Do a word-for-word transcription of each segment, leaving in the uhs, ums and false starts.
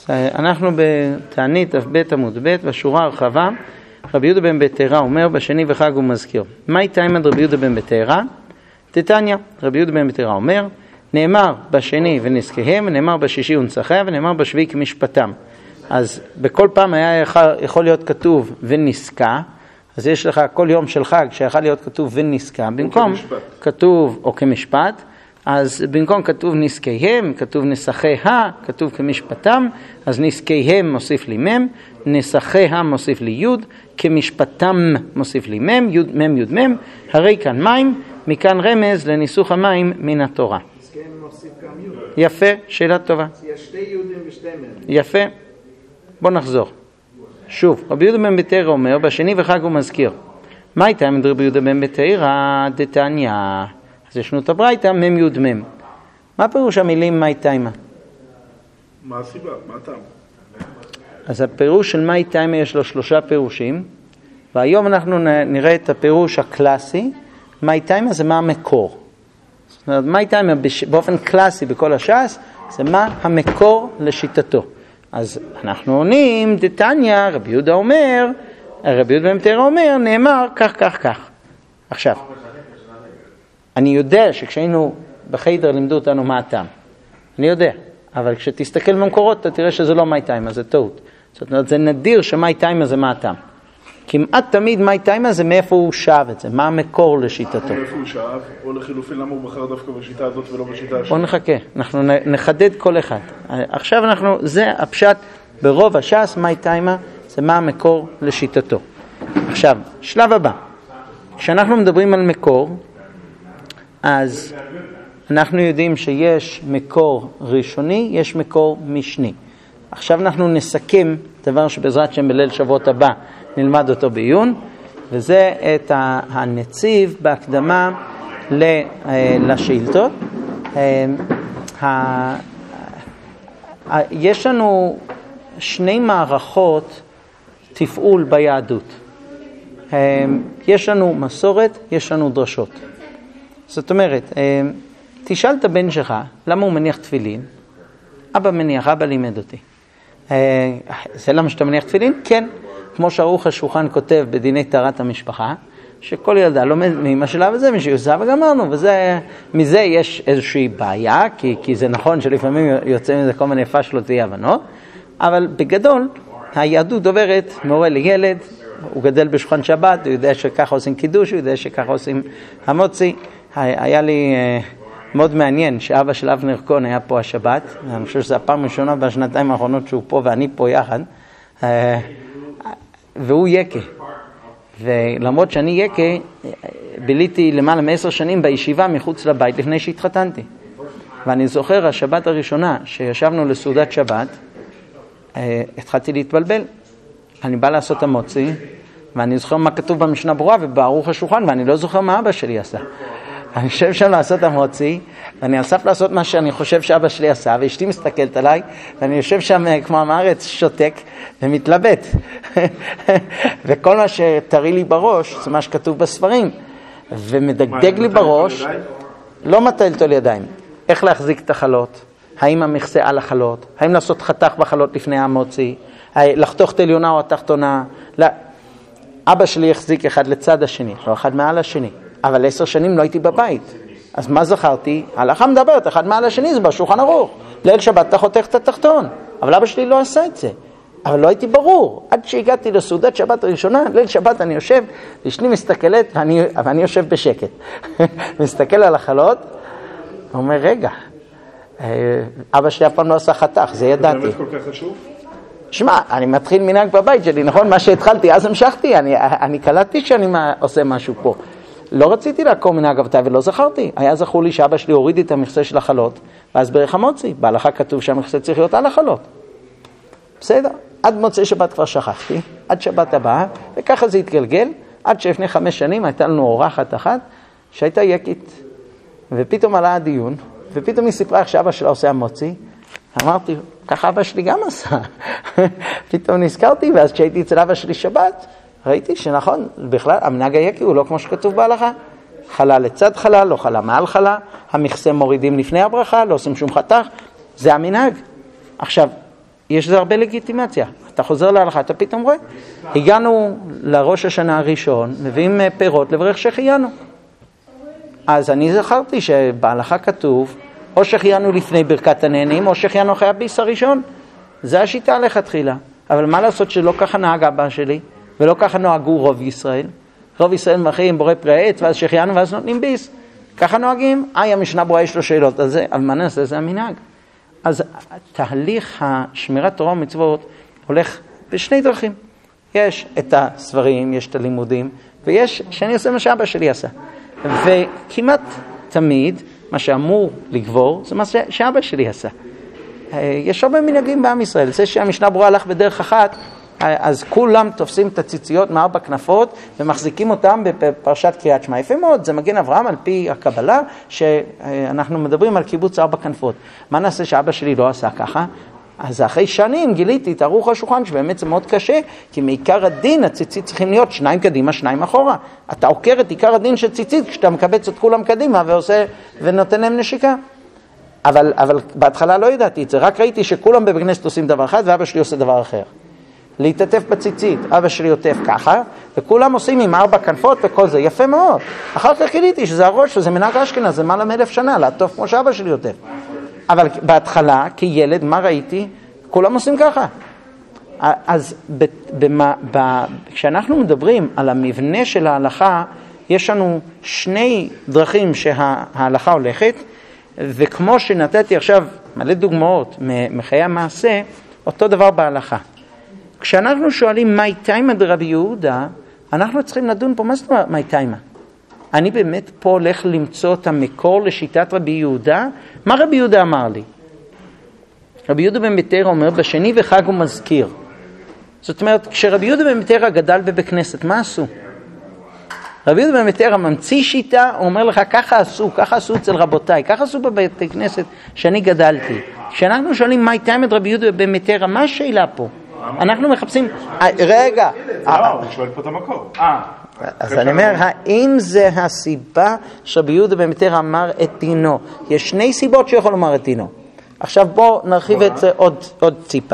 אנחנו בתענית ב' עמוד ב' בשורה הרחבה. רבי יהודה בן בתרא אומר בשני וחג הוא מזכיר. מהי תימא רבי יהודה בן בתרא? תתניא, רבי יהודה בן בתרא אומר, נאמר בשני ונזקיהם, נאמר בשישי ונצחיה, ונאמר בשביעי כמשפטם. אז בכל פעם היה יכול, יכול להיות כתוב ונזקה, אז יש לך כל יום של חג שיכול להיות כתוב ונזקה, במקום כתוב או כמשפט, אז במקום כתוב נזקיהם, כתוב נסחיה, כתוב כמשפטם, אז נזקיהם מוסיף לי מם, נסחיה מוסיף לי יוד, כמשפטם מוסיף לי מם, יוד מם יוד מם, הרי כאן מים, מכאן רמז לניסוך המים מן התורה. נזקיהם מוסיף גם יוד. יפה, שאלה טובה. יש שתי יהודים ושתי מם. יפה. בוא נחזור. שוב, רבי יהודה בן בתרא אומר, בשני וחג הוא מזכיר. מה הייתה עם רבי יהודה בן בתרא? דתניא. אז ישנו את הברייתא, מם יוד מם. מה פירוש המילים מה הייתה? מה הסיבה? מה הטעם? אז הפירוש של מה הייתה יש לו שלושה פירושים, והיום אנחנו נראה את הפירוש הקלאסי. מה הייתה זה מה המקור. זאת אומרת, מה הייתה באופן קלאסי בכל הש"ס, זה מה המקור לשיטתו. אז אנחנו עונים, דתניא, רבי יהודה אומר, רבי יהודה בן בתרא אומר, נאמר כך, כך, כך. עכשיו, אני יודע שכשהיינו בחיידר לימדו אותנו מה הטעם. אני יודע, אבל כשתסתכל במקורות, אתה תראה שזה לא מה הייתה, זה טעות. זאת אומרת, זה נדיר שמה הייתה זה מה הטעם. כמעט תמיד מה הייתה זה מאיפה הוא שאב את זה, מה המקור לשיטתו. מאיפה הוא שאב, או לחילופין למה הוא בחר דווקא בשיטה הזאת ולא בשיטה השנייה. בוא נחכה, אנחנו נחדד כל אחד. עכשיו אנחנו, זה הפשט ברוב הש"ס, מה הייתה זה מה המקור לשיטתו. עכשיו, שלב הבא, כשאנחנו מדברים על מקור, אז אנחנו יודעים שיש מקור ראשוני, יש מקור משני. עכשיו אנחנו נסכם דבר שבעזרת שם בליל שבועות הבא נלמד אותו בעיון, וזה את הנציב בהקדמה לשאילתות. יש לנו שני מערכות תפעול ביהדות. יש לנו מסורת, יש לנו דרשות. זאת אומרת, תשאל את הבן שלך, למה הוא מניח תפילין? אבא מניח, אבא לימד אותי. זה למה שאתה מניח תפילין? כן. כמו שערוך השולחן כותב בדיני טהרת המשפחה, שכל ילדה לומד מאמא שלה וזה, מישהו עושה וגמרנו, וזה, מזה יש איזושהי בעיה, כי, כי זה נכון שלפעמים יוצא מזה כל מיני פשלות ואי הבנות, אבל בגדול, היהדות דוברת מורה לילד, הוא גדל בשולחן שבת, הוא יודע שככה עושים קידוש, הוא יודע שככה עושים המוצי. היה לי מאוד מעניין שאבא של אבנר כהן היה פה השבת, אני חושב שזו הפעם הראשונה בשנתיים האחרונות שהוא פה ואני פה יחד, והוא יקה. ולמרות שאני יקה, ביליתי למעלה מעשר שנים בישיבה מחוץ לבית לפני שהתחתנתי. ואני זוכר השבת הראשונה שישבנו לסעודת שבת, התחלתי להתבלבל. אני בא לעשות המוצי, ואני זוכר מה כתוב במשנה ברורה ובערוך השולחן, ואני לא זוכר מה אבא שלי עשה. אני חושב שם לעשות המוצי, ואני אסף לעשות מה שאני חושב שאבא שלי עשה, ואשתי מסתכלת עליי, ואני יושב שם כמו המארץ שותק ומתלבט. וכל מה שתרי לי בראש, זה מה שכתוב בספרים, ומדגדג לי בראש, לא מטלת אותו לידיים. איך להחזיק את החלות? האם המכסה על החלות? האם לעשות חתך בחלות לפני המוצי? לחתוך את עליונה או התחתונה? לא. אבא שלי החזיק אחד לצד השני, לא אחד מעל השני. אבל עשר שנים לא הייתי בבית. אז מה זכרתי? הלכה מדברת, אחד מעל השני זה בשולחן ערוך. ליל שבת אתה חותך את התחתון. אבל אבא שלי לא עשה את זה. אבל לא הייתי ברור. עד שהגעתי לסעודת שבת הראשונה, ליל שבת אני יושב, אשתי מסתכלת, ואני, ואני יושב בשקט. מסתכל על החלות, ואומר, רגע, אבא שלי אף פעם לא עשה חתך, זה ידעתי. זה באמת כל כך חשוב? שמע, אני מתחיל מנהג בבית שלי, נכון? מה שהתחלתי, אז המשכתי, אני, אני קלטתי שאני עושה משהו פה. לא רציתי לעקור מנהג אבותיי ולא זכרתי. היה זכור לי שאבא שלי הוריד את המכסה של החלות, ואז ברך המוצי, בהלכה כתוב שהמכסה צריך להיות על החלות. בסדר, עד מוצאי שבת כבר שכחתי, עד שבת הבאה, וככה זה התגלגל, עד שלפני חמש שנים הייתה לנו אורחת אחת, שהייתה יקית, ופתאום עלה הדיון, ופתאום היא סיפרה איך שאבא שלה עושה המוצי, אמרתי, ככה אבא שלי גם עשה. פתאום נזכרתי, ואז כשהייתי אצל אבא שלי שבת, ראיתי שנכון, בכלל, המנהג היקי הוא לא כמו שכתוב בהלכה. חלה לצד חלה, לא חלה מעל חלה, המכסה מורידים לפני הברכה, לא עושים שום חתך, זה המנהג. עכשיו, יש לזה הרבה לגיטימציה. אתה חוזר להלכה, אתה פתאום רואה. הגענו לראש השנה הראשון, מביאים פירות לברך שהחיינו. אז אני זכרתי שבהלכה כתוב, או שהחיינו לפני ברכת הנהנים, או שהחיינו אחרי הביס הראשון. זה השיטה לכתחילה. אבל מה לעשות שלא ככה נהג אבא שלי, ולא ככה נוהגו רוב ישראל? רוב ישראל מברכים בורא פרי העץ, ואז שהחיינו ואז נותנים ביס. ככה נוהגים? אה, המשנה ברורה יש לו שאלות על זה, אבל מה נעשה? זה המנהג. אז תהליך השמירת תורה ומצוות הולך בשני דרכים. יש את הספרים, יש את הלימודים, ויש שאני עושה מה שאבא שלי עשה. וכמעט תמיד מה שאמור לגבור זה מה שאבא שלי עשה. יש הרבה מנהגים בעם ישראל. זה שהמשנה ברורה הלך בדרך אחת, אז כולם תופסים את הציציות מארבע כנפות ומחזיקים אותם בפרשת קריאת שמע. יפה מאוד, זה מגן אברהם על פי הקבלה שאנחנו מדברים על קיבוץ ארבע כנפות. מה נעשה שאבא שלי לא עשה ככה? אז אחרי שנים גיליתי את ערוך השולחן שבאמת זה מאוד קשה, כי מעיקר הדין הציצית צריכים להיות שניים קדימה, שניים אחורה. אתה עוקר את עיקר הדין של ציצית כשאתה מקבץ את כולם קדימה ועושה ונותן להם נשיקה. אבל, אבל בהתחלה לא ידעתי את זה, רק ראיתי שכולם בבית כנסת עושים דבר אחד ואבא שלי עושה דבר אחר. להתעטף בציצית, אבא שלי עוטף ככה, וכולם עושים עם ארבע כנפות וכל זה, יפה מאוד. אחר כך גיליתי שזה הראש, שזה מנהג אשכנז, זה מעלה מאלף שנה, לעטוף כמו שאבא שלי עוטף. אבל בהתחלה, כילד, מה ראיתי? כולם עושים ככה. אז במה, ב, כשאנחנו מדברים על המבנה של ההלכה, יש לנו שני דרכים שההלכה הולכת, וכמו שנתתי עכשיו מלא דוגמאות מחיי המעשה, אותו דבר בהלכה. כשאנחנו שואלים מהי תימא דרבי יהודה, אנחנו צריכים לדון פה, מה זאת אומרת מהי תימא? אני באמת פה הולך למצוא את המקור לשיטת רבי יהודה? מה רבי יהודה אמר לי? רבי יהודה בן ביתרא אומר, בשני וחג הוא מזכיר. זאת אומרת, כשרבי יהודה בן ביתרא גדל בבית כנסת, מה עשו? רבי יהודה בן ביתרא ממציא שיטה, הוא אומר לך, ככה עשו, ככה עשו אצל רבותיי, ככה עשו בבית כנסת שאני גדלתי. כשאנחנו שואלים מהי תימא דרבי יהודה בן ביתרא, מה השאלה פה? אנחנו מחפשים, רגע. לא, הוא שואל פה את המקור. אז אני אומר, האם זה הסיבה שרבי יהודה בן ביתרא אמר את דינו? יש שני סיבות שיכול לומר את דינו. עכשיו בואו נרחיב את זה עוד, עוד ציפה.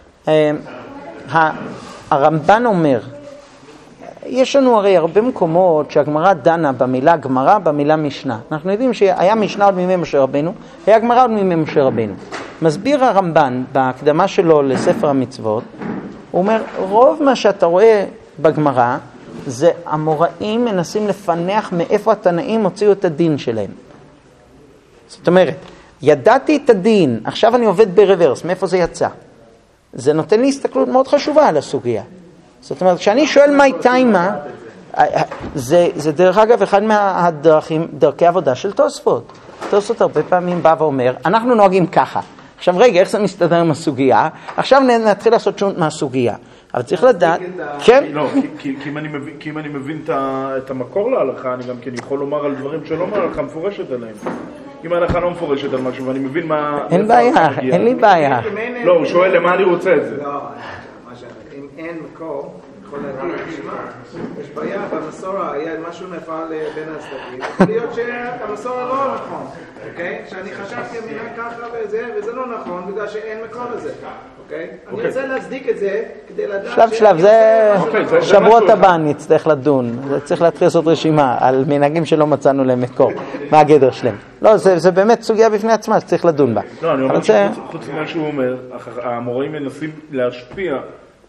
הרמב"ן אומר, יש לנו הרי הרבה מקומות שהגמרא דנה במילה גמרא, במילה משנה. אנחנו יודעים שהיה משנה עוד מימי משה רבנו, היה גמרא עוד מימי משה רבנו. מסביר הרמב"ן בהקדמה שלו לספר המצוות, הוא אומר, רוב מה שאתה רואה בגמרא, זה המוראים מנסים לפנח מאיפה התנאים הוציאו את הדין שלהם. זאת אומרת, ידעתי את הדין, עכשיו אני עובד ברוורס, מאיפה זה יצא? זה נותן לי הסתכלות מאוד חשובה על הסוגיה. זאת אומרת, כשאני שואל מהי תימא, זה, זה דרך אגב אחד מהדרכים, דרכי עבודה של תוספות. תוספות הרבה פעמים בא ואומר, אנחנו נוהגים ככה. עכשיו רגע, איך זה מסתדר עם הסוגיה? עכשיו נתחיל לעשות שונות מהסוגיה. אבל צריך לדעת, כן? לא, כי אם אני מבין את המקור להלכה, אני גם כן יכול לומר על דברים שלא מהלכה מפורשת עליהם. אם ההלכה לא מפורשת על משהו, ואני מבין מה... אין בעיה, אין לי בעיה. לא, הוא שואל למה אני רוצה את זה. לא, אם אין מקור, יכול להגיד, תשמע, יש בעיה במסורה, היה משהו נפל בין הצדדים, יכול להיות שהמסורה לא נכון, אוקיי? שאני חשבתי מילה ככה וזה, וזה לא נכון, בגלל שאין מקור לזה, אוקיי? אני רוצה להצדיק את זה, כדי לדעת... שלב שלב, זה שבועות הבא נצטרך לדון, צריך להתחיל לעשות רשימה על מנהגים שלא מצאנו להם מקור, מה הגדר שלהם. לא, זה באמת סוגיה בפני עצמה, שצריך לדון בה. לא, אני אומר שחוץ ממה שהוא אומר, המוראים מנסים להשפיע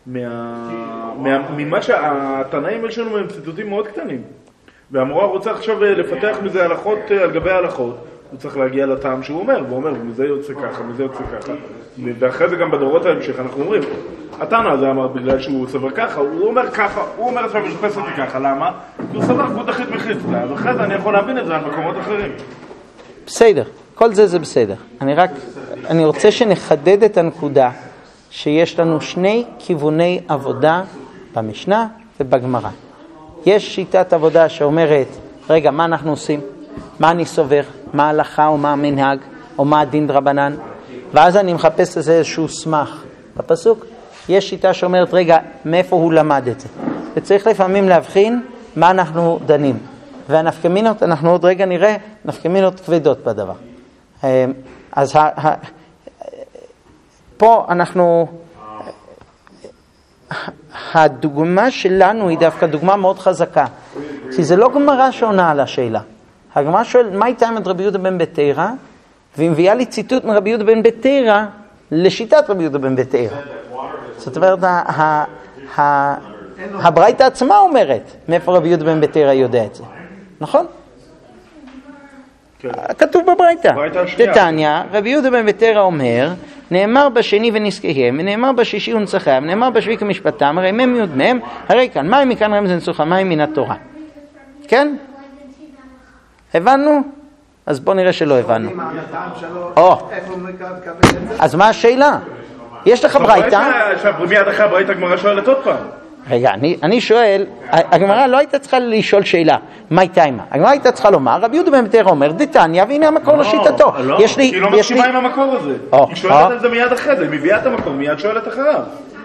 ממה שהתנאים יש לנו הם ציטוטים מאוד קטנים, והמורה רוצה עכשיו לפתח מזה הלכות על גבי הלכות, הוא צריך להגיע לטעם שהוא אומר, והוא אומר, מזה יוצא ככה, מזה יוצא ככה, ואחרי זה גם בדורות ההמשך אנחנו אומרים, התנא הזה אמר בגלל שהוא סבר ככה, הוא אומר ככה, הוא אומר עכשיו משפס אותי ככה, למה? כי הוא סבר כמו דחית מחליט, ואחרי זה אני יכול להבין את זה על מקומות אחרים. בסדר, כל זה זה בסדר. אני רק, אני רוצה שנחדד את הנקודה, שיש לנו שני כיווני עבודה במשנה ובגמרא. יש שיטת עבודה שאומרת, רגע, מה אנחנו עושים? מה אני סובר? מה ההלכה או מה המנהג? או מה הדין דרבנן? ואז אני מחפש לזה איזשהו סמך בפסוק. יש שיטה שאומרת, רגע, מאיפה הוא למד את זה? וצריך לפעמים להבחין מה אנחנו דנים. והנפקמינות, אנחנו עוד רגע נראה, נפקמינות כבדות בדבר. אז ה... פה אנחנו, הדוגמה שלנו היא דווקא דוגמה מאוד חזקה, כי זה לא גמרא שעונה על השאלה. הגמרא שואל, מה הייתה עם רבי יהודה בן בתרא? והיא מביאה לי ציטוט מרבי יהודה בן בתרא לשיטת רבי יהודה בן בתרא. זאת אומרת, הברייתא עצמה אומרת, מאיפה רבי יהודה בן בתרא יודע את זה. נכון? כתוב בברייתא. תתניא, רבי יהודה בן בתרא אומר, נאמר בשני ונזכיהם, ונאמר בשישי ונצחם, ונאמר בשביעי כמשפטם, הרי מם יוד מם, הרי כאן מים מכאן רמז ניסוך המים מן התורה. כן? הבנו? אז בוא נראה שלא הבנו. אז מה השאלה? יש לך ברייתא? מיד אחרי הברייתא הגמרא שואלת עוד פעם. רגע, אני, אני שואל, הגמרא לא הייתה צריכה לשאול שאלה, מה הייתה אימה? הגמרא הייתה צריכה לומר, רבי יהודה בן בתרא אומר, דתניא, והנה המקור לשיטתו. לא, לא, היא לא מסכימה עם המקור הזה. היא שואלת על זה מיד אחרי זה, היא מביאה את המקור, מיד שואלת אחריו.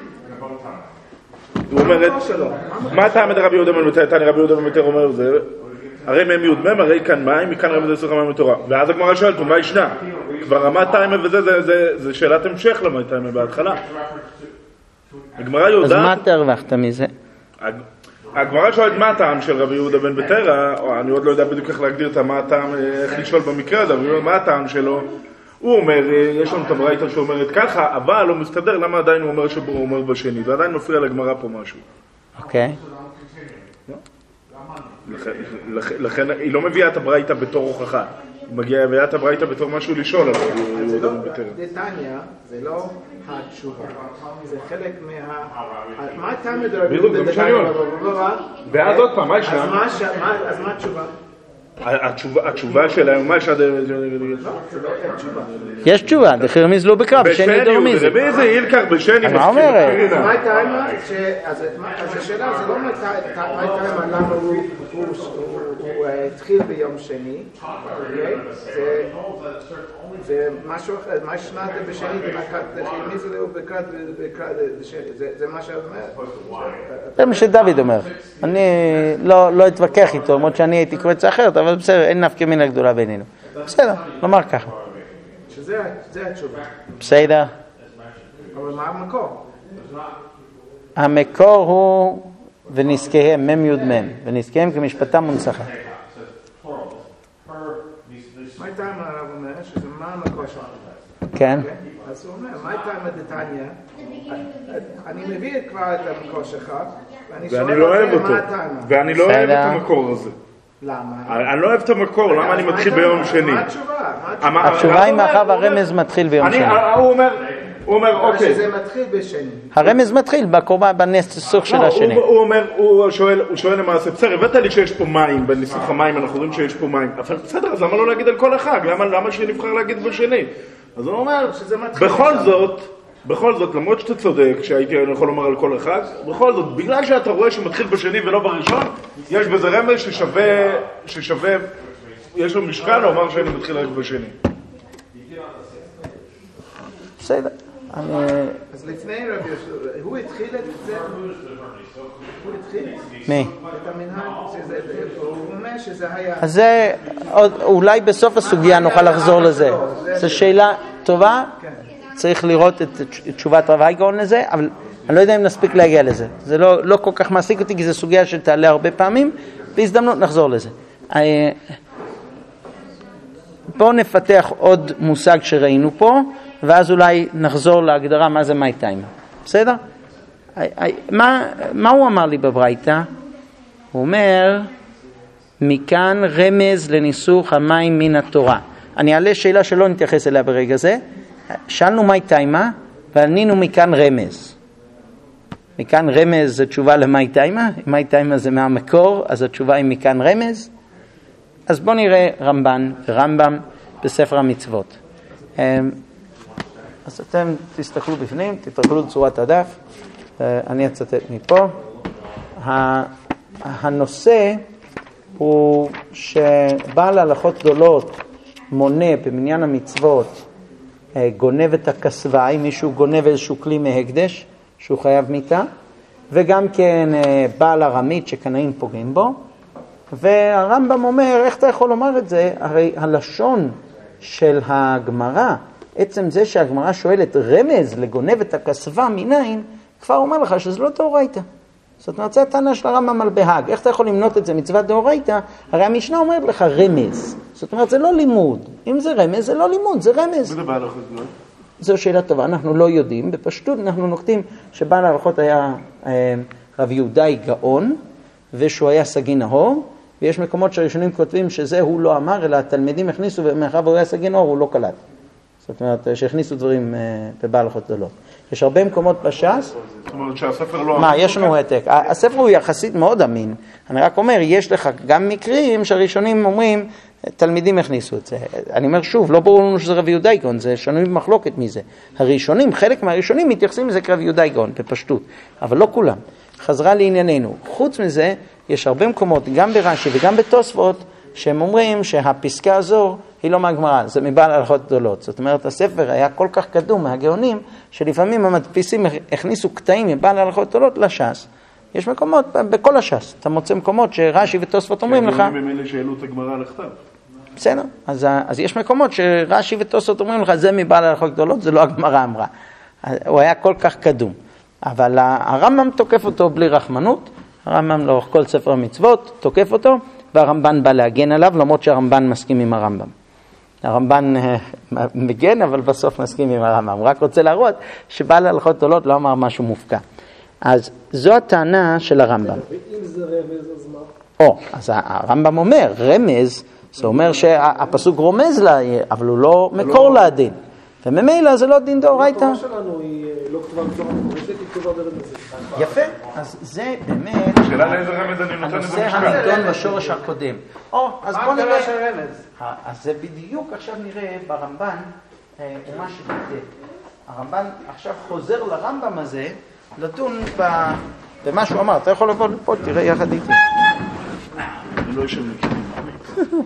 הוא אומרת, מה אתה עמד רבי יהודה בן בתרא? תניא רבי יהודה בן בתרא אומר זה, הרי מם יוד מם, הרי כאן מים, מכאן רמז ניסוך המים מתורה. ואז הגמרא שואלת, מה ישנה? כבר רמת טיימה וזה, זה שאלת המשך למה טיימה בהתחלה. הגמרא יודעת... אז מה אתה הרווחת מזה? הגמרא שואלת מה הטעם של רבי יהודה בן בתרא, או אני עוד לא יודע בדיוק איך להגדיר את מה הטעם, איך לשאול במקרה הזה, אבל מה הטעם שלו? הוא אומר, יש לנו את הברייתא שאומרת ככה, אבל הוא מסתדר, למה עדיין הוא אומר שבו הוא אומר בשני? זה עדיין מפריע לגמרא פה משהו. אוקיי. לכן היא לא מביאה את הברייתא בתור הוכחה. היא מביאה את הברייתא בתור משהו לשאול על רבי יהודה בן בתרא. דתניא זה לא התשובה, זה חלק מה... מה אתה מדבר? בדיוק, זה מה שאני אומר. ואז עוד פעם, מה ישנה? אז מה התשובה? התשובה שלהם, מה ישנה? יש תשובה, דחיר מזלו בקרב, בשני דורמיזם. באיזה אילקר בשני מה אומרת? מה הייתה אימה? אז השאלה זה לא מה הייתה אימה, למה הוא התחיל ביום שני, זה משהו אחר, מה שנת בשני, דחיר מזלו בקרב, זה מה שאת אומרת? זה מה שדוד אומר. אני לא אתווכח איתו, למרות שאני הייתי קורא את זה אחרת, אבל בסדר, אין נפקא מינה גדולה בינינו. בסדר, נאמר ככה. שזה התשובה. בסדר. אבל מה המקור? המקור הוא ונזכיהם, מם יוד מם, ונזכיהם כמשפטם ונצחה. מה הייתה עם הרב אומר? שזה מה המקור שלנו? כן. אז הוא אומר, מה הייתה עם הדתניא? אני מביא כבר את המקור שלך, ואני לא אוהב אותו. ואני לא אוהב את המקור הזה. למה? אני לא אוהב את המקור, למה אני מתחיל ביום שני? מה התשובה? התשובה היא מאחר הרמז מתחיל ביום שני. הוא אומר, הוא אומר, אוקיי. שזה מתחיל בשני. הרמז מתחיל בקורבן בניסוך של השני. הוא אומר, הוא שואל למעשה, בסדר, הבאת לי שיש פה מים, בניסוך המים אנחנו רואים שיש פה מים. אבל בסדר, אז למה לא להגיד על כל החג? למה שנבחר להגיד בשני? אז הוא אומר, בכל זאת, בכל זאת, למרות שאתה צודק, שהייתי יכול לומר על כל אחד, בכל זאת, בגלל שאתה רואה שמתחיל בשני ולא בראשון, יש בזה רמז ששווה, ששווה, יש לו משקל לומר שאני מתחיל רק בשני. בסדר. אז לפני רבי יהושע, הוא התחיל את זה? הוא התחיל? מי? את המנהג, הוא אומר שזה היה... אז זה, אולי בסוף הסוגיה נוכל לחזור לזה. זו שאלה טובה. צריך לראות את תשובת רב הייגאון לזה, אבל אני לא יודע אם נספיק להגיע לזה. זה לא, לא כל כך מעסיק אותי, כי זו סוגיה שתעלה הרבה פעמים, בהזדמנות נחזור לזה. בואו נפתח עוד מושג שראינו פה, ואז אולי נחזור להגדרה מה זה מי טיימה. בסדר? מה, מה הוא אמר לי בברייתא? הוא אומר, מכאן רמז לניסוך המים מן התורה. אני אעלה שאלה שלא נתייחס אליה ברגע זה. שאלנו מי טיימה, וענינו מכאן רמז. מכאן רמז זה תשובה למי טיימה, אם מי טיימה זה מהמקור, אז התשובה היא מכאן רמז. אז בואו נראה רמב"ן ורמב"ם בספר המצוות. אז אתם תסתכלו בפנים, תתרגלו צורת הדף, אני אצטט מפה. הנושא הוא שבעל הלכות גדולות מונה במניין המצוות, גונב את הכסווי, מישהו גונב איזשהו כלי מהקדש שהוא חייב מיתה, וגם כן בעל ארמית שקנאים פוגעים בו. והרמב"ם אומר, איך אתה יכול לומר את זה? הרי הלשון של הגמרא עצם זה שהגמרא שואלת רמז לגונב את הכסבה מניין, כבר אומר לך שזה לא דאורייתא. זאת אומרת, זה הטענה של הרמב"ם על בהאג. איך אתה יכול למנות את זה מצוות דאורייתא? הרי המשנה אומרת לך רמז. זאת אומרת, זה לא לימוד. אם זה רמז, זה לא לימוד, זה רמז. מי זה בעל הלכות? זו שאלה טובה, אנחנו לא יודעים. בפשטות אנחנו נוקטים שבעל ההלכות היה אה, רב יהודאי גאון, ושהוא היה סגי נהור, ויש מקומות שהראשונים כותבים שזה הוא לא אמר, אלא התלמידים הכניסו, ומאחר והוא היה סגי נהור, הוא לא קלט. זאת אומרת, שהכניסו דברים אה, בבעל ההלכות גדולות. יש הרבה מקומות בש"ס. זאת אומרת שהספר לא... מה, יש לנו העתק. הספר הוא יחסית מאוד אמין. אני רק אומר, יש לך גם מקרים שהראשונים אומרים, תלמידים הכניסו את זה. אני אומר שוב, לא ברור לנו שזה רב יהודאי גאון, זה שנוי במחלוקת מזה. הראשונים, חלק מהראשונים מתייחסים לזה כרב יהודאי גאון, בפשטות, אבל לא כולם. חזרה לענייננו. חוץ מזה, יש הרבה מקומות, גם ברש"י וגם בתוספות, שהם אומרים שהפסקה הזו היא לא מהגמרא, זה מבעל הלכות גדולות. זאת אומרת, הספר היה כל כך קדום מהגאונים, שלפעמים המדפיסים הכניסו קטעים מבעל הלכות גדולות לש"ס. יש מקומות, בכל הש"ס, אתה מוצא מקומות שרש"י ותוספות אומרים לך... שהגאונים הם אלה שהעלו את הגמרא לכתב. בסדר, אז, אז יש מקומות שרש"י ותוספות אומרים לך, זה מבעל הלכות גדולות, זה לא הגמרא אמרה. הוא היה כל כך קדום. אבל הרמב"ם תוקף אותו בלי רחמנות, הרמב"ם לאורך כל ספר המצוות תוקף אותו, והרמב"ן בא להגן עליו, למרות שהרמב"ן מסכים עם הרמב"ם. הרמב"ן מגן, אבל בסוף מסכים עם הרמב"ם. הוא רק רוצה להראות שבעל הלכות גדולות לא אמר משהו מופקע. אז זו הטענה של הרמב"ם. ואם זה רמז, אז מה? או, אז הרמב"ם אומר, רמז, זה אומר שהפסוק רומז לה, אבל הוא לא מקור לדין. וממילא זה לא דין דאורייתא. התורה שלנו היא לא כתובה בצורה מפורשת, היא כתובה ברמז. יפה, אז זה באמת שאלה לאיזה רמז אני נותן את זה הנושא משקל. הנדון בשורש הקודם. או, אז מה בוא הגדרה נראה. של רמז? אז זה בדיוק עכשיו נראה ברמב"ן, אה, מה שתקדם. הרמב"ן עכשיו חוזר לרמב"ם הזה, לדון ב- במה שהוא אמר. אתה יכול לבוא לפה, תראה יחד איתי. אני לא יושב מכירים.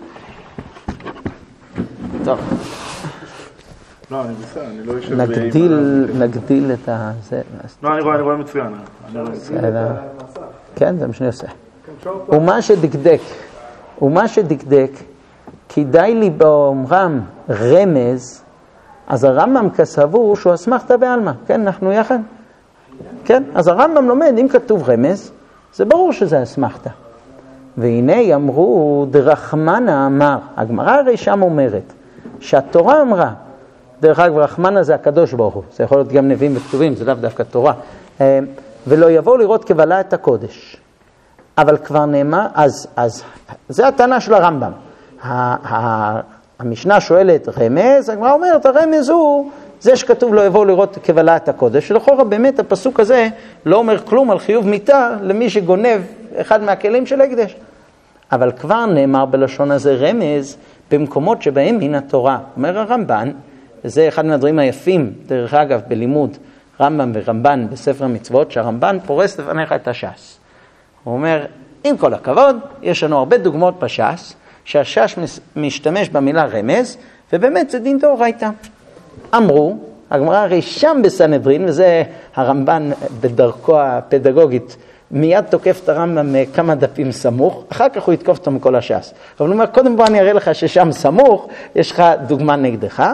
טוב, לא, אני בסדר, אני לא יושב... נגדיל, נגדיל את ה... זה, לא, אני רואה, אני רואה מצוין. אני רואה. בסדר. כן, זה מה שאני עושה. ומה שדקדק, ומה שדקדק, כדאי לי באומרם רמז, אז הרמב"ם כסבור שהוא אסמכתא בעלמא. כן, אנחנו יחד? כן, אז הרמב"ם לומד, אם כתוב רמז, זה ברור שזה אסמכתא. והנה אמרו, דרחמנה אמר, הגמרא הרי שם אומרת, שהתורה אמרה, דרך אגב, רחמנה זה הקדוש ברוך הוא, זה יכול להיות גם נביאים וכתובים, זה לאו דווקא תורה, ולא יבואו לראות כבלה את הקודש. אבל כבר נאמר, אז, אז זה הטענה של הרמב"ם. המשנה שואלת רמז, הגמרא אומרת, הרמז הוא זה שכתוב לא יבואו לראות כבלה את הקודש, שלכאורה באמת הפסוק הזה לא אומר כלום על חיוב מיתה למי שגונב אחד מהכלים של הקדש. אבל כבר נאמר בלשון הזה רמז במקומות שבהם מן התורה. אומר הרמב"ן, וזה אחד מהדברים היפים, דרך אגב, בלימוד רמב"ם ורמב"ן בספר המצוות, שהרמב"ן פורס לפניך את הש"ס. הוא אומר, עם כל הכבוד, יש לנו הרבה דוגמאות בש"ס, שהש"ס משתמש במילה רמז, ובאמת זה דין דאורייתא. אמרו, הגמרא הרי שם בסנהדרין, וזה הרמב"ן בדרכו הפדגוגית, מיד תוקף את הרמב"ם כמה דפים סמוך, אחר כך הוא יתקוף אותו מכל הש"ס. אבל הוא אומר, קודם בוא אני אראה לך ששם סמוך, יש לך דוגמה נגדך.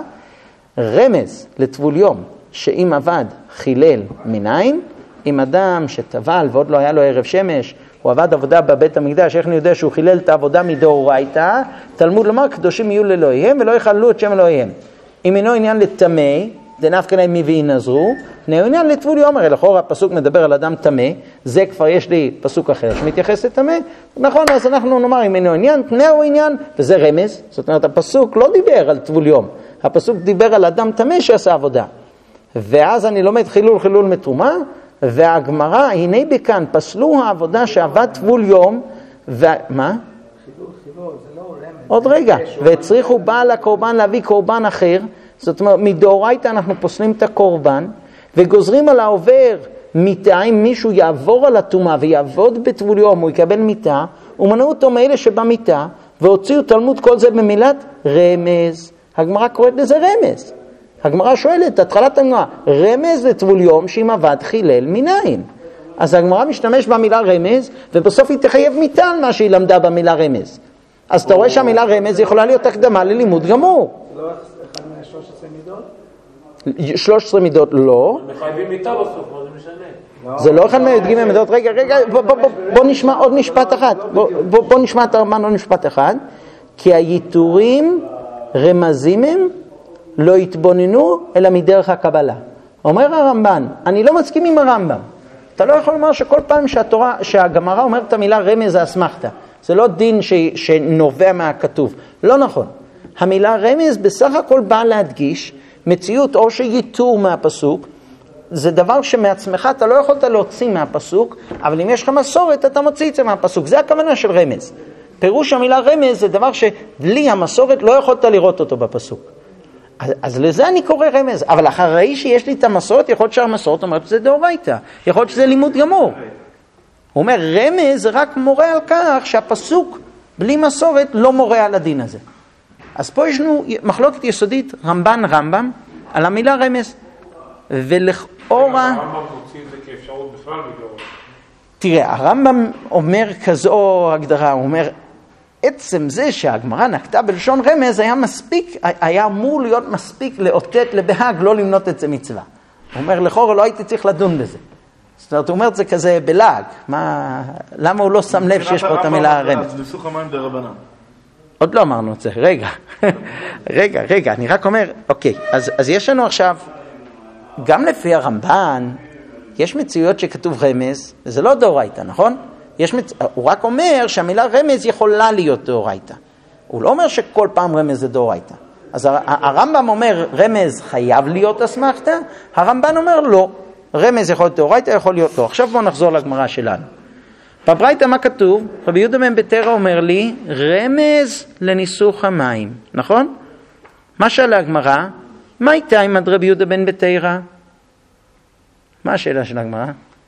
רמז לטבול יום, שאם עבד חילל מניין, אם אדם שטבל ועוד לא היה לו ערב שמש, הוא עבד עבודה בבית המקדש, איך אני יודע שהוא חילל את העבודה מדאורייתא? תלמוד לומר, קדושים יהיו לאלוהיהם ולא יחללו את שם אלוהיהם. אם אינו עניין לטמא, דנפקא להם מי וינזרו, אינו עניין לטבול יום, הרי לכאורה הפסוק מדבר על אדם טמא, זה כבר יש לי פסוק אחר שמתייחס לטמא, נכון, אז אנחנו נאמר אם אינו עניין, טמא הוא עניין, וזה רמז, זאת אומרת הפסוק לא דיבר על טבול יום, הפסוק דיבר על אדם טמא שעשה עבודה, ואז אני לומד חילול חילול מתרומה, והגמרא, הנה בכאן, פסלו העבודה שעבד טבול יום, ומה? חילול חילול, זה לא רמז. עוד רגע, והצריכו בעל הקורבן להביא קורבן אחר, זאת אומרת, מדאורייתא אנחנו פוסלים את הקורבן, וגוזרים על העובר מיתה, אם מישהו יעבור על הטומאה ויעבוד בטבול יום, הוא יקבל מיתה, ומנעו אותו מאלה שבמיתה, והוציאו תלמוד כל זה במילת רמז. הגמרא קוראת לזה רמז. הגמרא שואלת, התחלת הגמרא, רמז לטבול יום שאם עבד חילל מניין. אז הגמרא משתמש במילה רמז, ובסוף היא תחייב מיתה על מה שהיא למדה במילה רמז. אז אתה רואה שהמילה רמז יכולה להיות הקדמה ללימוד גמור. זה לא אחד מהשלוש עשרה מידות? שלוש עשרה מידות לא. מחייבים מיטה בסוף, מה זה משנה? זה לא אחד מהי"ג מידות. רגע, רגע, בוא, בוא, בוא, בוא נשמע עוד משפט אחד. בוא, בוא, בוא נשמע את הרמב"ן עוד משפט אחד. כי היתורים רמזים הם לא יתבוננו אלא מדרך הקבלה. אומר הרמב"ן, אני לא מסכים עם הרמב"ם. אתה לא יכול לומר שכל פעם שהתורה, שהגמרא אומרת את המילה רמז זה אסמכתה. זה לא דין ש, שנובע מהכתוב. לא נכון. המילה רמז בסך הכל באה להדגיש מציאות או שיתור מהפסוק. זה דבר שמעצמך אתה לא יכולת להוציא מהפסוק, אבל אם יש לך מסורת אתה מוציא את זה מהפסוק. זה הכוונה של רמז. פירוש המילה רמז זה דבר שבלי המסורת לא יכולת לראות אותו בפסוק. אז, אז לזה אני קורא רמז. אבל אחרי שיש לי את המסורת, יכול להיות שהמסורת אומרת שזה דאורייתא. יכול להיות שזה לימוד גמור. הוא אומר, רמז זה רק מורה על כך שהפסוק בלי מסורת לא מורה על הדין הזה. אז פה יש לנו מחלוקת יסודית, רמב"ן רמב"ם, על המילה רמז. ולכאורה... הרמב"ם מוציא את זה כאפשרות בכלל מדאורייתא. תראה, הרמב"ם אומר כזו הגדרה, הוא אומר, עצם זה שהגמרא נקטה בלשון רמז היה מספיק, היה אמור להיות מספיק לאותת לבהג, לא למנות את זה מצווה. הוא אומר, לכאורה לא הייתי צריך לדון בזה. זאת אומרת, הוא אומר את זה כזה בלעג. מה, למה הוא לא שם לב שיש פה את המילה רמז? אז ניסוך המים דרבנן. עוד לא אמרנו את זה, רגע. רגע, רגע, אני רק אומר, אוקיי, אז, אז יש לנו עכשיו, גם לפי הרמב"ן, יש מציאויות שכתוב רמז, וזה לא דאורייתא, נכון? יש מצ... הוא רק אומר שהמילה רמז יכולה להיות דאורייתא. הוא לא אומר שכל פעם רמז זה דאורייתא. אז הרמב"ם אומר רמז חייב להיות אסמכתא, הרמב"ן אומר לא. רמז יכול להיות דאורייתא, יכול להיות לא. עכשיו בואו נחזור לגמרא שלנו. בברייתא מה כתוב? רבי יהודה בן בתרא אומר לי, רמז לניסוך המים, נכון? מה שאלה הגמרא? מה הייתה עם רבי יהודה בן בתרא? מה השאלה של הגמרא?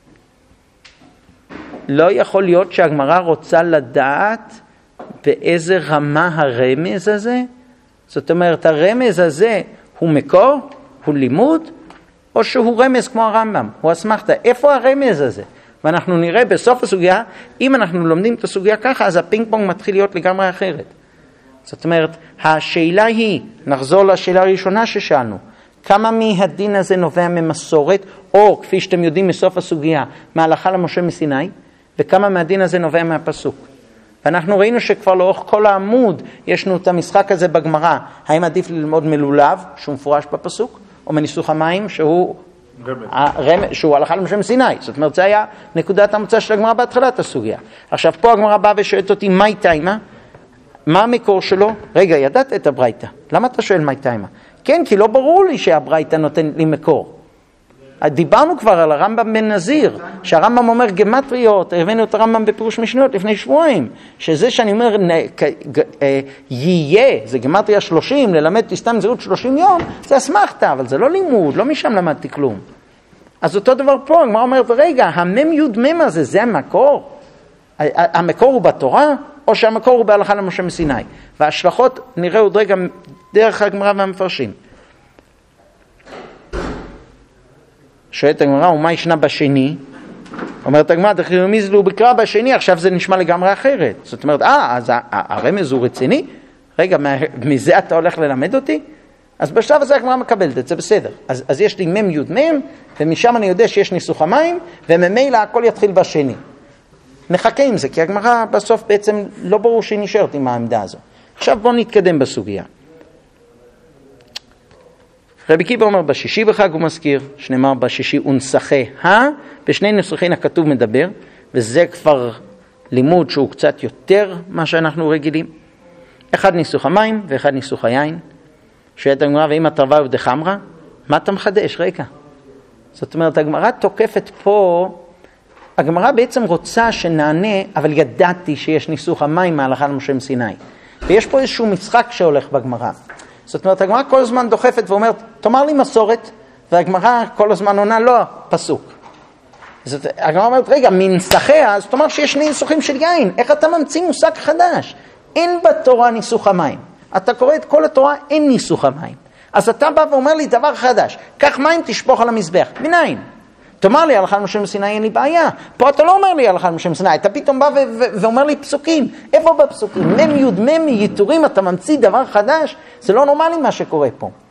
לא יכול להיות שהגמרא רוצה לדעת באיזה רמה הרמז הזה? זאת אומרת, הרמז הזה הוא מקור, הוא לימוד, או שהוא רמז כמו הרמב"ם, הוא אסמכתא. איפה הרמז הזה? ואנחנו נראה בסוף הסוגיה, אם אנחנו לומדים את הסוגיה ככה, אז הפינג פונג מתחיל להיות לגמרי אחרת. זאת אומרת, השאלה היא, נחזור לשאלה הראשונה ששאלנו, כמה מהדין הזה נובע ממסורת, או כפי שאתם יודעים מסוף הסוגיה, מההלכה למשה מסיני, וכמה מהדין הזה נובע מהפסוק. ואנחנו ראינו שכבר לאורך כל העמוד, יש לנו את המשחק הזה בגמרא, האם עדיף ללמוד מלולב, שהוא מפורש בפסוק, או מניסוך המים, שהוא... הרמז, שהוא הלכה למשה מסיני. זאת אומרת, זה היה נקודת המוצא של הגמרא בהתחלת הסוגיה. עכשיו, פה הגמרא באה ושואלת אותי, מה היא תימה? מה המקור שלו? רגע, ידעת את הברייתא. למה אתה שואל מה היא תימה? כן, כי לא ברור לי שהברייתא נותן לי מקור. דיברנו כבר על הרמב"ם בן נזיר, שהרמב"ם אומר גמטריות, הבאנו את הרמב"ם בפירוש משניות לפני שבועיים, שזה שאני אומר יהיה, זה גמטריה שלושים, ללמד תסתם זהות שלושים יום, זה אסמכתא, אבל זה לא לימוד, לא משם למדתי כלום. אז אותו דבר פה, הגמרא אומרת, רגע, המם יוד מם הזה, זה המקור? המקור הוא בתורה, או שהמקור הוא בהלכה למשה מסיני? וההשלכות נראה עוד רגע דרך הגמרא והמפרשים. שואלת הגמרא, ומה ישנה בשני? אומרת הגמרא, דכי רמיז לו בקרא בשני, עכשיו זה נשמע לגמרי אחרת. זאת אומרת, אה, אז הרמז הוא רציני? רגע, מזה אתה הולך ללמד אותי? אז בשלב הזה הגמרא מקבלת את זה, בסדר. אז, אז יש לי מם יוד מם, ומשם אני יודע שיש ניסוך המים, וממילא הכל יתחיל בשני. נחכה עם זה, כי הגמרא בסוף בעצם לא ברור שהיא נשארת עם העמדה הזו. עכשיו בואו נתקדם בסוגיה. רבי קיבא אומר בשישי בחג הוא מזכיר, שנאמר בשישי ונסחה, בשני נסחין הכתוב מדבר, וזה כבר לימוד שהוא קצת יותר מה שאנחנו רגילים. אחד ניסוך המים ואחד ניסוך היין. שואלת הגמרא, ואם התרווה ודחמרה, מה אתה מחדש? רגע. זאת אומרת, הגמרא תוקפת פה, הגמרא בעצם רוצה שנענה, אבל ידעתי שיש ניסוך המים מההלכה למשה מסיני. ויש פה איזשהו משחק שהולך בגמרא. זאת אומרת, הגמרא כל הזמן דוחפת ואומרת, תאמר לי מסורת, והגמרא כל הזמן עונה, לא, פסוק. זאת, הגמרא אומרת, רגע, מנסחיה, אז תאמר שיש שני ניסוחים של יין, איך אתה ממציא מושג חדש? אין בתורה ניסוך המים. אתה קורא את כל התורה, אין ניסוך המים. אז אתה בא ואומר לי דבר חדש, קח מים תשפוך על המזבח. מניין? תאמר לי, הלכה למשה מסיני אין לי בעיה. פה אתה לא אומר לי הלכה למשה מסיני, אתה פתאום בא ו- ו- ואומר לי פסוקים. איפה בפסוקים? מם יוד מם יתורים, אתה ממציא דבר חדש? זה לא נורמלי מה שקורה פה.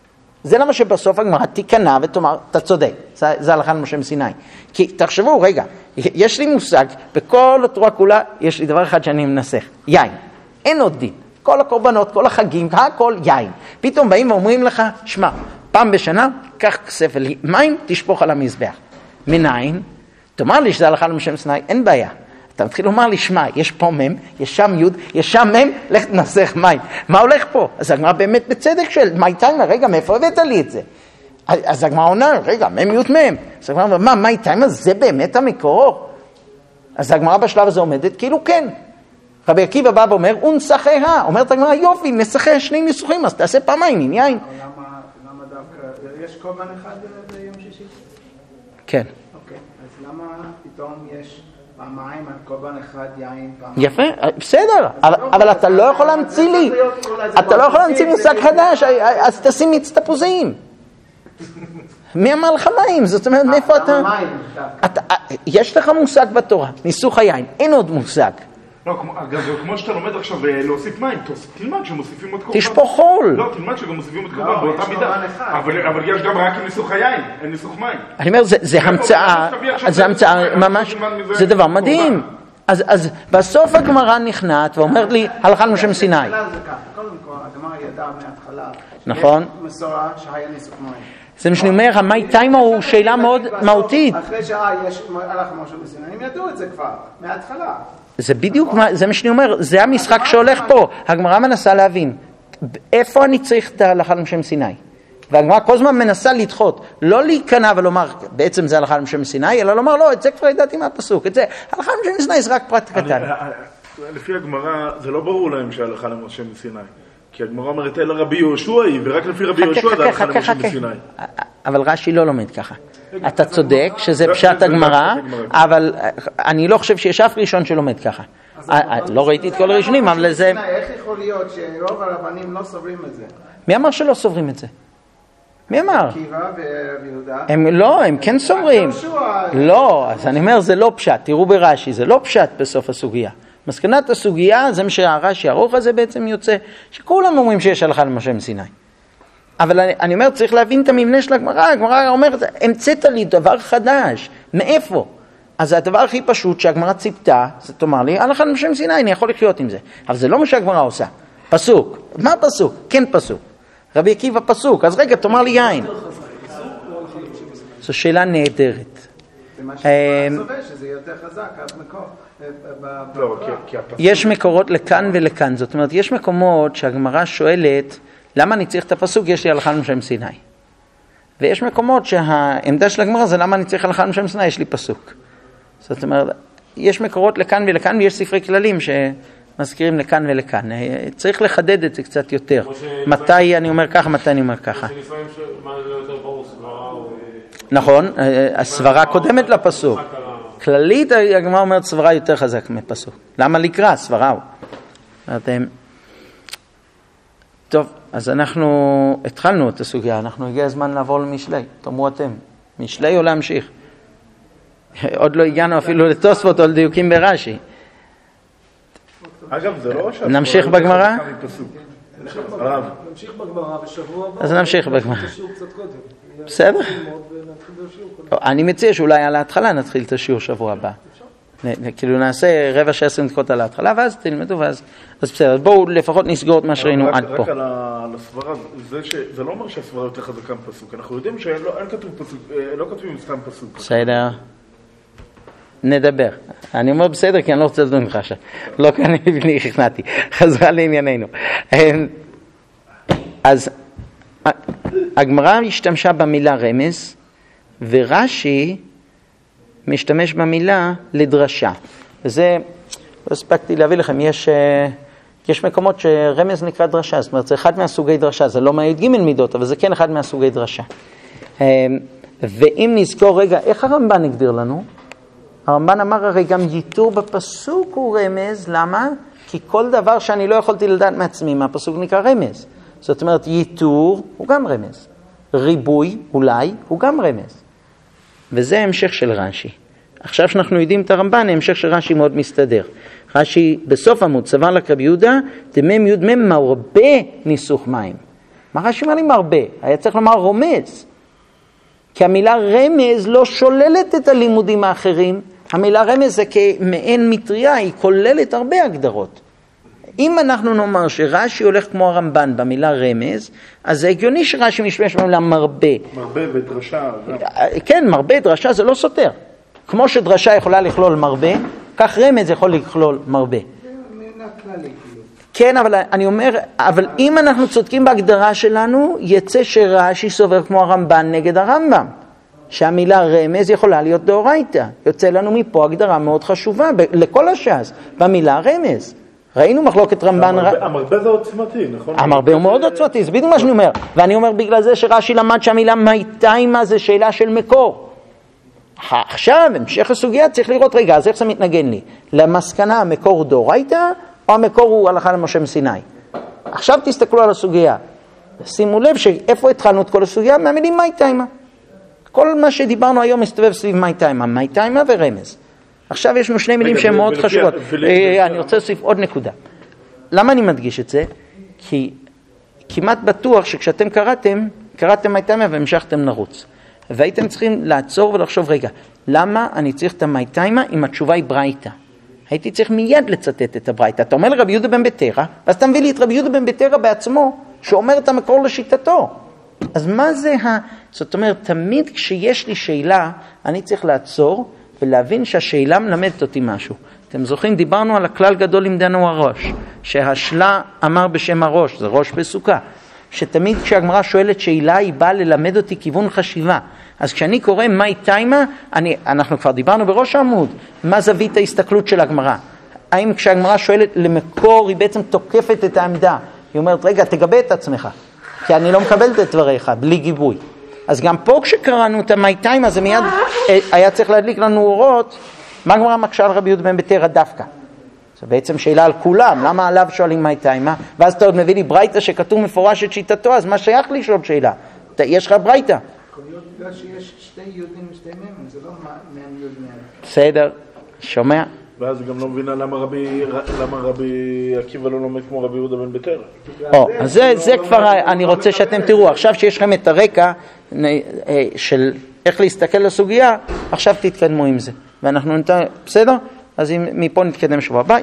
זה למה שבסוף הגמרא תיכנע ותאמר, אתה צודק, זה, זה הלכה למשה מסיני. כי תחשבו, רגע, יש לי מושג, בכל התורה כולה יש לי דבר אחד שאני מנסח, יין. אין עוד דין. כל הקורבנות, כל החגים, הכל יין. פתאום באים ואומרים לך, שמע, פעם בשנה, קח כספל מים, תשפוך על המזבח. מנין? תאמר לי שזה הלכה למשה מסיני, אין בעיה. אתה מתחיל לומר לי, שמע, יש פה מם, יש שם יוד, יש שם מם, לך תנסח מים. מה הולך פה? אז הגמרא באמת בצדק של, מי טיימר, רגע, מאיפה הבאת לי את זה? אז הגמרא עונה, רגע, מם יוד מם. אז הגמרא אומר, מה, מי טיימר, זה באמת המקור? אז הגמרא בשלב הזה עומדת, כאילו כן. רבי עקיבא בא ואומר, ונסחיה, אומרת הגמרא, יופי, נסחיה שני ניסוחים, אז תעשה פעמיים, עם יין. למה דווקא, יש קורבן אחד ביום שישי? כן. אוקיי, אז למה פתאום יש פעמיים על קורבן אחד יין פעמיים? יפה, בסדר, אבל אתה לא יכול להמציא לי, אתה לא יכול להמציא מושג חדש, אז תשים מיץ תפוזים. מי אמר לך מים? זאת אומרת, מאיפה אתה... יש לך מושג בתורה, ניסוח היין, אין עוד מושג. לא, אגב, כמו שאתה לומד עכשיו להוסיף מים, תלמד שמוסיפים עוד קורבן. תשפוך חול. לא, תלמד שגם מוסיפים עוד קורבן באותה מידה. אבל יש גם רק עם ניסוח היין, אין ניסוח מים. אני אומר, זה המצאה, זה המצאה ממש, זה דבר מדהים. אז בסוף הגמרא נכנעת ואומרת לי, הלכה למשה מסיני. קודם כל, הגמרא ידעה מההתחלה. נכון. מסורה שהיה ניסוח מים. זה מה שאני אומר, המי טיימה הוא שאלה מאוד מהותית. אחרי שעה יש הלכה למשה מסיני, הם ידעו את זה כבר, מההתחלה. זה בדיוק, זה מה שאני אומר, זה המשחק שהולך פה. הגמרא מנסה להבין, איפה אני צריך את ההלכה למשה מסיני? והגמרא כל הזמן מנסה לדחות, לא להיכנע ולומר, בעצם זה הלכה למשה מסיני, אלא לומר, לא, את זה כבר ידעתי מהפסוק, את זה, הלכה למשה מסיני זה רק פרט קטן. לפי הגמרא, זה לא ברור להם שההלכה למשה מסיני. כי הגמרא אומרת, אלא רבי יהושע היא, ורק לפי רבי יהושע זה הלכה למשה מסיני. אבל רש"י לא לומד ככה. אתה צודק שזה פשט הגמרא, אבל אני לא חושב שיש אף ראשון שלומד ככה. לא ראיתי את כל הראשונים, אבל זה... איך יכול להיות שרוב הרבנים לא סוברים את זה? מי אמר שלא סוברים את זה? מי אמר? עקיבא ורבי יהודה. הם לא, הם כן סוברים. לא, אז אני אומר, זה לא פשט. תראו ברש"י, זה לא פשט בסוף הסוגיה. מסקנת הסוגיה, זה מה שהרש"י הארוך הזה בעצם יוצא, שכולם אומרים שיש הלכה למשה מסיני. אבל אני, אני אומר, צריך להבין את המבנה של הגמרא. הגמרא אומרת, המצאת לי דבר חדש. מאיפה? אז הדבר הכי פשוט שהגמרא ציפתה, זה תאמר לי, הלכה למשה מסיני, אני יכול לחיות עם זה. אבל זה לא מה שהגמרא עושה. פסוק. מה פסוק? כן פסוק. רבי עקיבא פסוק. אז רגע, תאמר לי יין. זו שאלה נהדרת. זה מה שסובר, שזה יותר חזק, המקור. יש מקורות לכאן ולכאן. זאת אומרת, יש מקומות שהגמרא שואלת, למה אני צריך את הפסוק? יש לי הלכה למשה מסיני. ויש מקומות שהעמדה של הגמרא זה למה אני צריך הלכה למשה מסיני, יש לי פסוק. זאת אומרת, יש מקורות לכאן ולכאן, ויש ספרי כללים שמזכירים לכאן ולכאן. צריך לחדד את זה קצת יותר. מתי אני אומר ככה, מתי אני אומר ככה. נכון, הסברה קודמת לפסוק. כללית הגמרא אומרת סברה יותר חזק מפסוק. למה לקרוא? סברה הוא. טוב, אז אנחנו התחלנו את הסוגיה, אנחנו הגיע הזמן לעבור למשלי. תאמרו אתם, משלי או להמשיך? עוד לא הגענו אפילו לתוספות או לדיוקים ברש"י. אגב, זה לא שאתה... נמשיך בגמרא? נמשיך בגמרא בשבוע הבא. אז נמשיך בגמרא. בסדר? אני מציע שאולי על ההתחלה נתחיל את השיעור שבוע הבא. כאילו נעשה רבע שעשרים דקות על ההתחלה, ואז תלמדו, ואז... אז בסדר, בואו לפחות נסגור את מה שראינו עד פה. רק על הסברה, זה לא אומר שהסברה יותר חזקה מפסוק. אנחנו יודעים שאין כתוב פסוק, לא כתובים סתם פסוק. בסדר. נדבר. אני אומר בסדר, כי אני לא רוצה לדון לך עכשיו. לא כאן אני הכנעתי. חזרה לענייננו. אז הגמרא השתמשה במילה רמז, ורש"י משתמש במילה לדרשה. וזה, לא הספקתי להביא לכם, יש, יש מקומות שרמז נקרא דרשה, זאת אומרת, זה אחד מהסוגי דרשה, זה לא מהי"ג מידות, אבל זה כן אחד מהסוגי דרשה. ואם נזכור רגע, איך הרמב"ן הגדיר לנו? הרמב"ן אמר הרי גם ייתור בפסוק הוא רמז, למה? כי כל דבר שאני לא יכולתי לדעת מעצמי, מהפסוק נקרא רמז. זאת אומרת, ייתור הוא גם רמז. ריבוי, אולי, הוא גם רמז. וזה המשך של רש"י. עכשיו שאנחנו יודעים את הרמב"ן, המשך של רש"י מאוד מסתדר. רש"י בסוף עמוד סבר לרבי יהודה, דמם יוד מם מרבה ניסוך מים. מה רש"י אומר לי מרבה? היה צריך לומר רומז. כי המילה רמז לא שוללת את הלימודים האחרים. המילה רמז זה כמעין מטריה, היא כוללת הרבה הגדרות. אם אנחנו נאמר שרש"י הולך כמו הרמב"ן במילה רמז, אז זה הגיוני שרש"י משתמש במילה מרבה. מרבה ודרשה. כן, מרבה, דרשה זה לא סותר. כמו שדרשה יכולה לכלול מרבה, כך רמז יכול לכלול מרבה. כן, אבל אני אומר, אבל אם אנחנו צודקים בהגדרה שלנו, יצא שרש"י סובר כמו הרמב"ן נגד הרמב"ם. שהמילה רמז יכולה להיות דאורייתא. יוצא לנו מפה הגדרה מאוד חשובה לכל הש"ס, במילה רמז. ראינו מחלוקת רמב"ן... המרבה זה עוצמתי, נכון? המרבה הוא מאוד עוצמתי, זה בדיוק מה שאני אומר. ואני אומר בגלל זה שרש"י למד שהמילה מייתיימה זה שאלה של מקור. עכשיו, המשך הסוגיה, צריך לראות רגע, אז איך זה מתנגן לי? למסקנה המקור דאורייתא, או המקור הוא הלכה למשה מסיני? עכשיו תסתכלו על הסוגיה. שימו לב שאיפה התחלנו את כל הסוגיה? מהמילים מייתיימה. כל מה שדיברנו היום מסתובב סביב מייתיימה, מייתיימה ורמז. עכשיו יש לנו שני מילים שהן מאוד חשובות. אני רוצה להוסיף עוד נקודה. למה אני מדגיש את זה? כי כמעט בטוח שכשאתם קראתם, קראתם מייתיימה והמשכתם לרוץ. והייתם צריכים לעצור ולחשוב, רגע, למה אני צריך את המייתיימה אם התשובה היא ברייתא? הייתי צריך מיד לצטט את הברייתא. אתה אומר לרבי יהודה בן בתרא, ואז אתה מביא לי את רבי יהודה בן בתרא בעצמו, שאומר את המקור לשיטתו. אז מה זה ה... זאת אומרת, תמיד כשיש לי שאלה, אני צריך לעצור ולהבין שהשאלה מלמדת אותי משהו. אתם זוכרים, דיברנו על הכלל גדול למדנו הראש, שהשלה אמר בשם הראש, זה ראש בסוכה, שתמיד כשהגמרא שואלת שאלה, היא באה ללמד אותי כיוון חשיבה. אז כשאני קורא מייתיימה, אני, אנחנו כבר דיברנו בראש העמוד, מה זווית ההסתכלות של הגמרא? האם כשהגמרא שואלת למקור, היא בעצם תוקפת את העמדה. היא אומרת, רגע, תגבה את עצמך, כי אני לא מקבלת את דבריך, בלי גיבוי. אז גם פה כשקראנו את המייתיימה, זה מיד היה צריך להדליק לנו אורות, מה הגמרא מקשה על רבי יהודה בן בתרא דווקא? זה בעצם שאלה על כולם, למה עליו שואלים מייתיימה? ואז אתה עוד מביא לי ברייתא שכתוב מפורש את שיטתו, אז מה שייך לי לשאול שאלה? יש לך ברייתא? יכול להיות בגלל שיש שתי יהודים ושתי מ"מים, זה לא מ"ם יהוד מ"ם. בסדר, שומע? ואז גם לא מבינה למה רבי, למה רבי עקיבא לא לומד כמו רבי יהודה בן בתרא. או, אז זה, זה כבר, אני רוצה שאתם תראו, עכשיו שיש לכם את הרקע של איך להסתכל לסוגיה, עכשיו תתקדמו עם זה. ואנחנו נתן, בסדר? אז מפה נתקדם שבוע הבא.